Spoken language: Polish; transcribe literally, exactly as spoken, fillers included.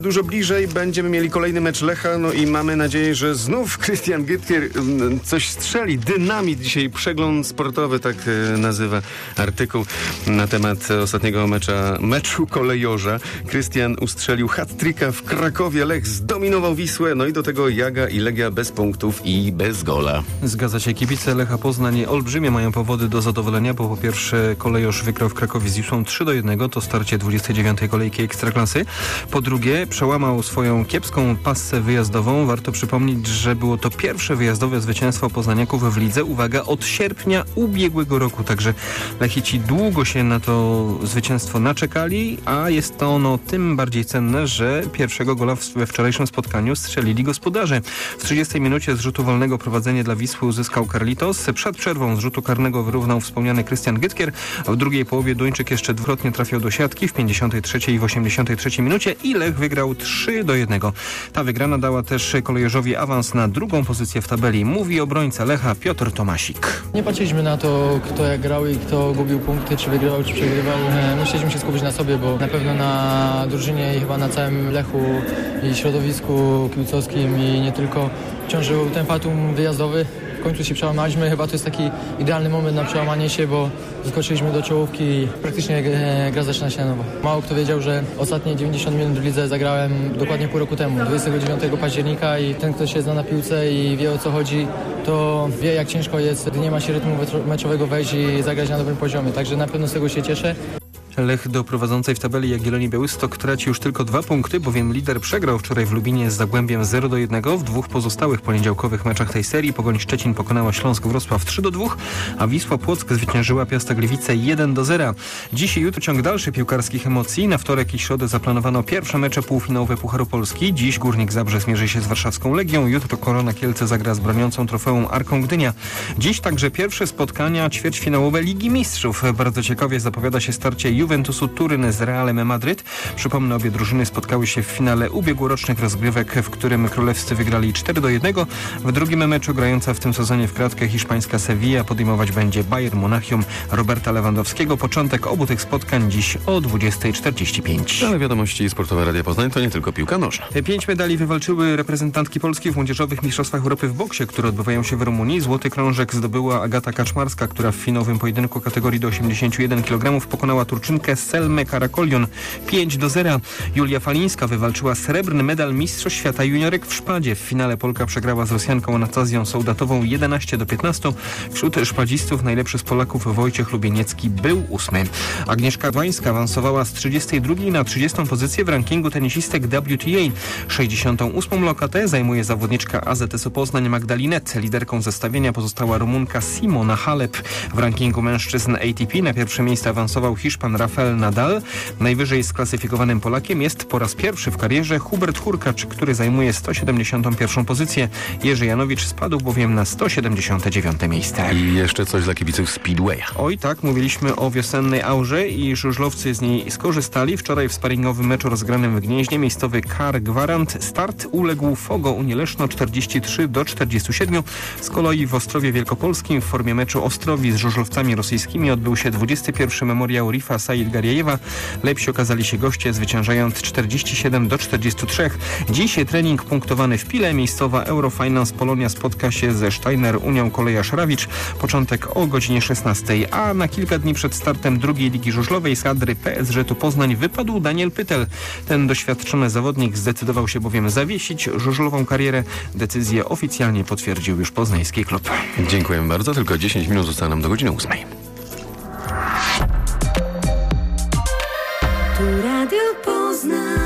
Dużo bliżej będziemy mieli kolejny mecz Lecha, no i mamy nadzieję, że znów Christian Gytkier coś strzeli. Dynamit dzisiaj, przegląd sportowy, tak nazywa artykuł na temat ostatniego mecza, meczu kolejorza. Christian ustrzelił hat-tricka w Krakowie, Lech zdominował Wisłę, no i do tego Jaga i Legia bez punktów i bez gola. Zgadza się, kibice Lecha Poznań olbrzymie mają powody do zadowolenia, bo po pierwsze kolejorz wygrał w Krakowie z Wisłą trzy do jednego, to starcie dwudziestej dziewiątej kolejki Ekstraklasy. Po drugie przełamał swoją kiepską passę wyjazdową. Warto przypomnieć, że było to pierwsze wyjazdowe zwycięstwo poznaniaków w lidze, uwaga, od sierpnia ubiegłego roku, także Lechici długo się na to zwycięstwo naczekali, a jest to ono tym bardziej cenne, że pierwszego gola we wczorajszym spotkaniu strzelili gospodarze. W trzydziestej minucie z rzutu wolnego prowadzenie dla Wisły uzyskał Carlitos. Przed przerwą z rzutu karnego wyrównał wspomniany Christian Gytkier, a w drugiej połowie Duńczyk jeszcze dwukrotnie trafiał do siatki w pięćdziesiątej trzeciej i w osiemdziesiątej trzeciej minucie i Lech wygrał trzy do jednego. Ta wygrana dała też kolejorzowi awans na drugą pozycję w tabeli. Mówi obrońca Lecha Piotr Tomasik. Nie patrzyliśmy na to, kto jak grał i kto gubił punkty, czy wygrywał, czy przegrywał. Musieliśmy się skupić na sobie, bo na pewno na drużynie i chyba na całym Lechu i środowisku kibicowskim i nie tylko ciążył ten fatum wyjazdowy. W końcu się przełamaliśmy, chyba to jest taki idealny moment na przełamanie się, bo skoczyliśmy do czołówki i praktycznie gra zaczyna się na nowo. Mało kto wiedział, że ostatnie dziewięćdziesiąt minut w lidze zagrałem dokładnie pół roku temu, dwudziestego dziewiątego października i ten, kto się zna na piłce i wie, o co chodzi, to wie, jak ciężko jest, gdy nie ma się rytmu meczowego, wejść i zagrać na dobrym poziomie, także na pewno z tego się cieszę. Lech do prowadzącej w tabeli Jagiellonii Białystok traci już tylko dwa punkty, bowiem lider przegrał wczoraj w Lubinie z Zagłębiem zero do jednego. W dwóch pozostałych poniedziałkowych meczach tej serii Pogoń Szczecin pokonała Śląsk Wrocław trzy do dwóch, a Wisła Płock zwyciężyła Piasta Gliwice jeden do zera. Dziś i jutro ciąg dalszy piłkarskich emocji. Na wtorek i środę zaplanowano pierwsze mecze półfinałowe Pucharu Polski. Dziś Górnik Zabrze zmierzy się z warszawską Legią. Jutro Korona Kielce zagra z broniącą trofeum Arką Gdynia. Dziś także pierwsze spotkania ćwierćfinałowe Ligi Mistrzów. Bardzo ciekawie zapowiada się starcie Juventusu Turyn z Realem Madryt. Przypomnę, obie drużyny spotkały się w finale ubiegłorocznych rozgrywek, w którym królewscy wygrali cztery do jednego. W drugim meczu grająca w tym sezonie w kratkę hiszpańska Sevilla podejmować będzie Bayern Monachium Roberta Lewandowskiego. Początek obu tych spotkań dziś o dwudziestej czterdzieści pięć. Ale wiadomości sportowe Radia Poznań to nie tylko piłka nożna. Pięć medali wywalczyły reprezentantki Polski w młodzieżowych mistrzostwach Europy w boksie, które odbywają się w Rumunii. Złoty krążek zdobyła Agata Kaczmarska, która w finałowym pojedynku kategorii do osiemdziesięciu jeden kilogramów pokonała Turczynkę Selmę Karakolion pięć do zera. Julia Falińska wywalczyła srebrny medal Mistrzostw Świata Juniorek w szpadzie. W finale Polka przegrała z Rosjanką Anastazją Sołdatową jedenaście do piętnastu. Wśród szpadzistów najlepszy z Polaków Wojciech Lubieniecki był ósmy. Agnieszka Wańska awansowała z trzydziestej drugiej na trzydziestą pozycję w rankingu tenisistek W T A. sześćdziesiątą ósmą lokatę zajmuje zawodniczka A Z S-u Poznań Magdalinet. Liderką zestawienia pozostała Rumunka Simona Halep. W rankingu mężczyzn A T P na pierwsze miejsce awansował Hiszpan Rafael Nadal. Najwyżej sklasyfikowanym Polakiem jest po raz pierwszy w karierze Hubert Hurkacz, który zajmuje sto siedemdziesiątą pierwszą pozycję. Jerzy Janowicz spadł bowiem na sto siedemdziesiąte dziewiąte miejsce. I jeszcze coś dla kibiców Speedwaya. Oj tak, mówiliśmy o wiosennej aurze i żużlowcy z niej skorzystali. Wczoraj w sparingowym meczu rozgranym w Gnieźnie miejscowy Kar Gwarant start uległ Fogo Unii Leszno czterdzieści trzy do czterdziestu siedmiu. Z kolei w Ostrowie Wielkopolskim w formie meczu Ostrowi z żużlowcami rosyjskimi odbył się dwudziesty pierwszy memoriał Rifa Said Gariejewa. Lepsi okazali się goście, zwyciężając czterdzieści siedem do czterdziestu trzech. Dziś trening punktowany w Pile. Miejscowa Eurofinance Polonia spotka się ze Steiner Unią Kolejarz Rawicz. Początek o godzinie szesnastej. A na kilka dni przed startem drugiej ligi żużlowej z kadry P S Ż-u Poznań wypadł Daniel Pytel. Ten doświadczony zawodnik zdecydował się bowiem zawiesić żużlową karierę. Decyzję oficjalnie potwierdził już poznański klub. Dziękujemy bardzo. Tylko dziesięć minut zostało nam do godziny ósmej. Tu Radio Poznań.